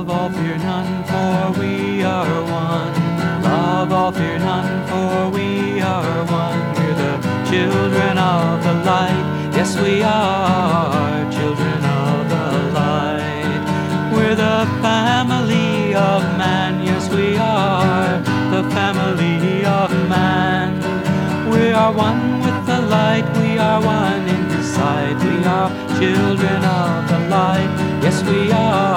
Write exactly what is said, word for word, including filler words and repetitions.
Love all, fear none, for we are one. Love all, fear none, for we are one. We're the children of the light. Yes, we are children of the light. We're the family of man. Yes, we are the family of man. We are one with the light. We are one in His sight. We are children of the light. Yes, we are.